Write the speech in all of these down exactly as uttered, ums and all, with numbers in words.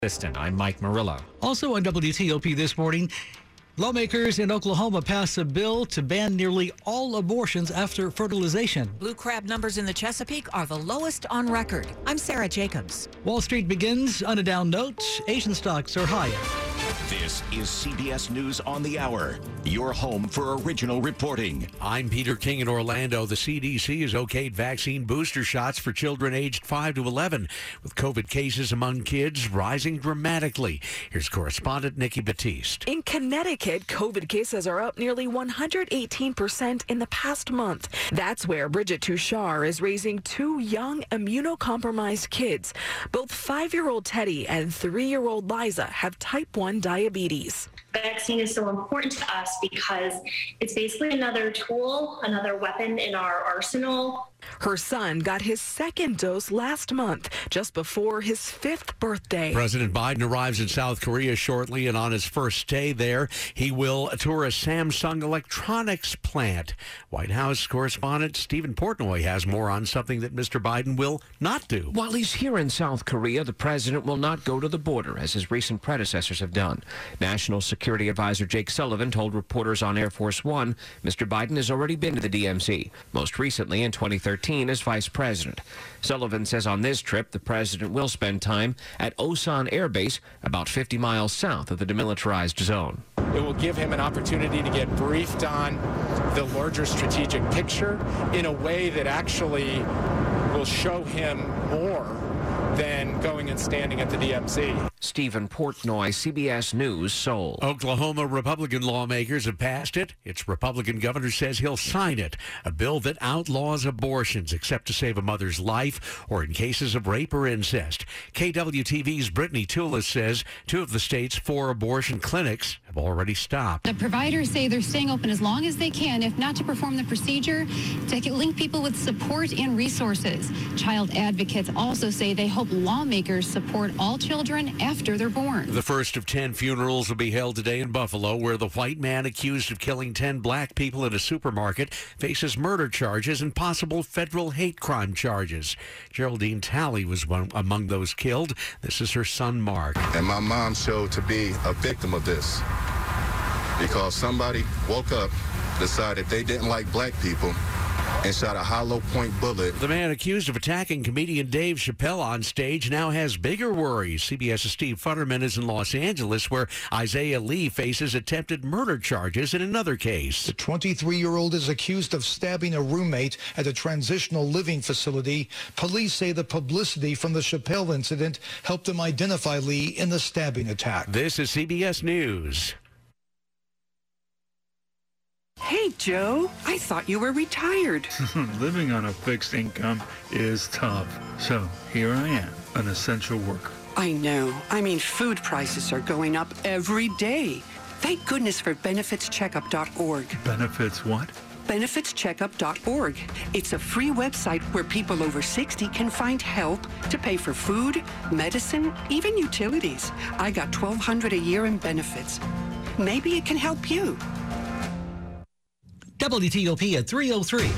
I'm Mike Murillo. Also on W T O P this morning, lawmakers in Oklahoma pass a bill to ban nearly all abortions after fertilization. Blue crab numbers in the Chesapeake are the lowest on record. I'm Sarah Jacobs. Wall Street begins on a down note. Asian stocks are higher. This is C B S News on the Hour, your home for original reporting. I'm Peter King in Orlando. The C D C has okayed vaccine booster shots for children aged five to eleven, with COVID cases among kids rising dramatically. Here's correspondent Nikki Batiste. In Connecticut, COVID cases are up nearly one hundred eighteen percent in the past month. That's where Bridget Touchard is raising two young immunocompromised kids. Both five-year-old Teddy and three-year-old Liza have type one diabetes. Diabetes. Vaccine is so important to us because it's basically another tool, another weapon in our arsenal. Her son got his second dose last month, just before his fifth birthday. President Biden arrives in South Korea shortly, and on his first day there, he will tour a Samsung electronics plant. White House correspondent Stephen Portnoy has more on something that Mister Biden will not do. While he's here in South Korea, the president will not go to the border, as his recent predecessors have done. National Security Advisor Jake Sullivan told reporters on Air Force One Mister Biden has already been to the D M Z, most recently in twenty thirteen as vice president. Sullivan says on this trip, the president will spend time at Osan Air Base, about fifty miles south of the demilitarized zone. It will give him an opportunity to get briefed on the larger strategic picture in a way that actually will show him more than going and standing at the D M Z. Stephen Portnoy, C B S News, Seoul. Oklahoma Republican lawmakers have passed it. Its Republican governor says he'll sign it. A bill that outlaws abortions except to save a mother's life or in cases of rape or incest. K W T V's Brittany Toulis says two of the state's four abortion clinics have already stopped. The providers say they're staying open as long as they can, if not to perform the procedure, to link people with support and resources. Child advocates also say they hope lawmakers support all children after they're born. The first of ten funerals will be held today in Buffalo, where the white man accused of killing ten black people in a supermarket faces murder charges and possible federal hate crime charges. Geraldine Talley was one among those killed. This is her son, Mark. And my mom showed to be a victim of this because somebody woke up, decided they didn't like black people, and shot a hollow point bullet. The man accused of attacking comedian Dave Chappelle on stage now has bigger worries. CBS's Steve Futterman is in Los Angeles, where Isaiah Lee faces attempted murder charges in another case. The twenty-three-year-old is accused of stabbing a roommate at a transitional living facility. Police say the publicity from the Chappelle incident helped them identify Lee in the stabbing attack. This is C B S News. Hey, Joe, I thought you were retired. Living on a fixed income is tough. So here I am, an essential worker. I know. I mean, food prices are going up every day. Thank goodness for benefits checkup dot org. Benefits what? benefits checkup dot org. It's a free website where people over sixty can find help to pay for food, medicine, even utilities. I got twelve hundred dollars a year in benefits. Maybe it can help you. W T O P at three oh three.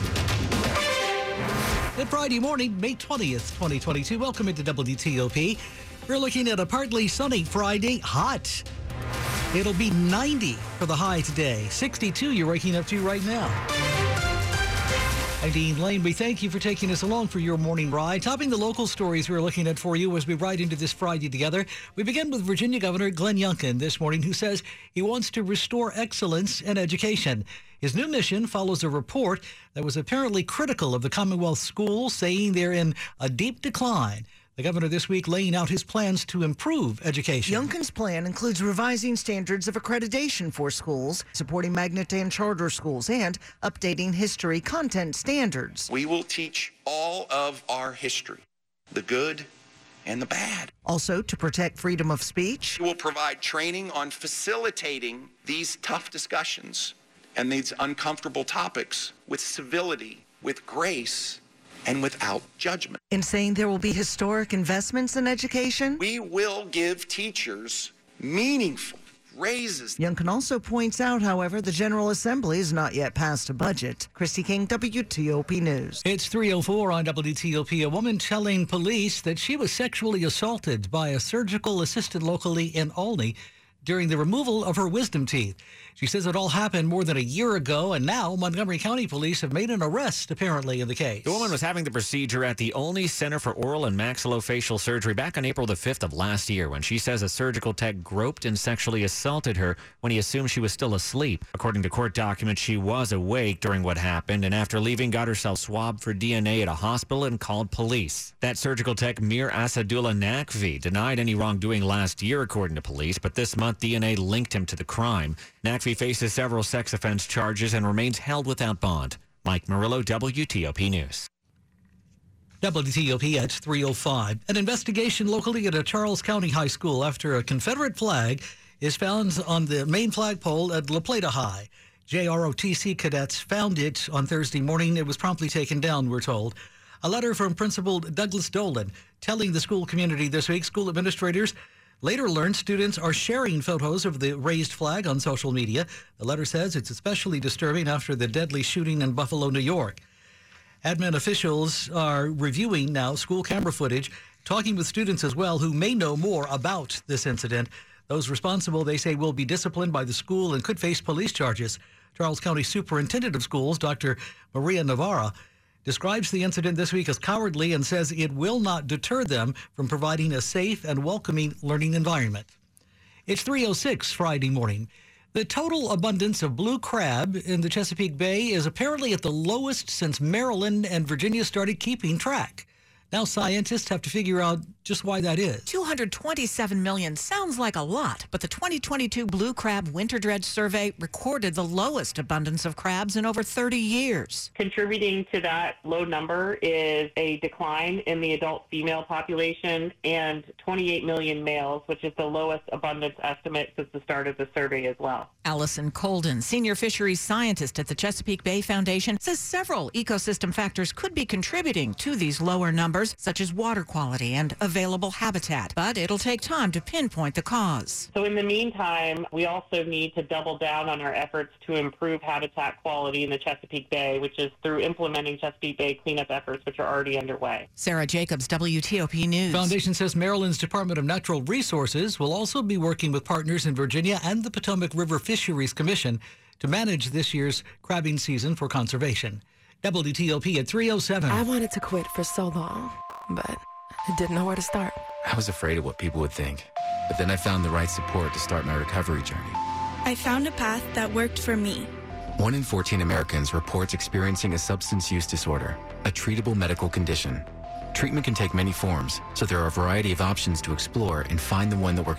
Good Friday morning, May twentieth, twenty twenty-two. Welcome into W T O P. We're looking at a partly sunny Friday, hot. It'll be ninety for the high today. sixty-two you're waking up to right now. I'm Dean Lane. We thank you for taking us along for your morning ride. Topping the local stories we're looking at for you as we ride into this Friday together. We begin with Virginia Governor Glenn Youngkin this morning, who says he wants to restore excellence in education. His new mission follows a report that was apparently critical of the Commonwealth schools, saying they're in a deep decline. The governor this week laying out his plans to improve education. Youngkin's plan includes revising standards of accreditation for schools, supporting magnet and charter schools, and updating history content standards. We will teach all of our history, the good and the bad. Also, to protect freedom of speech. We will provide training on facilitating these tough discussions and these uncomfortable topics with civility, with grace, and without judgment. In saying there will be historic investments in education, we will give teachers meaningful, raises. Youngkin also points out, however, the General Assembly has not yet passed a budget. Christy King, W T O P News. It's three oh four on W T O P. A woman telling police that she was sexually assaulted by a surgical assistant locally in Olney during the removal of her wisdom teeth. She says it all happened more than a year ago, and now Montgomery County Police have made an arrest, apparently, in the case. The woman was having the procedure at the Olney Center for Oral and Maxillofacial Surgery back on April the fifth of last year when she says a surgical tech groped and sexually assaulted her when he assumed she was still asleep. According to court documents, she was awake during what happened, and after leaving, got herself swabbed for D N A at a hospital and called police. That surgical tech, Mir Asadullah Nakvi, denied any wrongdoing last year, according to police, but this month D N A linked him to the crime. Nakvi faces several sex offense charges and remains held without bond. Mike Murillo, W T O P News. W T O P at three oh five. An investigation locally at a Charles County high school after a Confederate flag is found on the main flagpole at La Plata High. J R O T C cadets found it on Thursday morning. It was promptly taken down, we're told. A letter from Principal Douglas Dolan telling the school community this week school administrators later learned students are sharing photos of the raised flag on social media. The letter says it's especially disturbing after the deadly shooting in Buffalo, New York. Admin officials are reviewing now school camera footage, talking with students as well who may know more about this incident. Those responsible, they say, will be disciplined by the school and could face police charges. Charles County Superintendent of Schools, Doctor Maria Navarra, describes the incident this week as cowardly and says it will not deter them from providing a safe and welcoming learning environment. It's three oh six Friday morning. The total abundance of blue crab in the Chesapeake Bay is apparently at the lowest since Maryland and Virginia started keeping track. Now scientists have to figure out just why that is. two hundred twenty-seven million sounds like a lot, but the twenty twenty-two Blue Crab Winter Dredge Survey recorded the lowest abundance of crabs in over thirty years. Contributing to that low number is a decline in the adult female population and twenty-eight million males, which is the lowest abundance estimate since the start of the survey as well. Allison Colden, senior fisheries scientist at the Chesapeake Bay Foundation, says several ecosystem factors could be contributing to these lower numbers, such as water quality and available habitat, but it'll take time to pinpoint the cause. So in the meantime, we also need to double down on our efforts to improve habitat quality in the Chesapeake Bay, which is through implementing Chesapeake Bay cleanup efforts, which are already underway. Sarah Jacobs, W T O P News. Foundation says Maryland's Department of Natural Resources will also be working with partners in Virginia and the Potomac River Fisheries Commission to manage this year's crabbing season for conservation. W T O P at three oh seven. I wanted to quit for so long, but I didn't know where to start. I was afraid of what people would think, but then I found the right support to start my recovery journey. I found a path that worked for me. One in fourteen Americans reports experiencing a substance use disorder, a treatable medical condition. Treatment can take many forms, so there are a variety of options to explore and find the one that works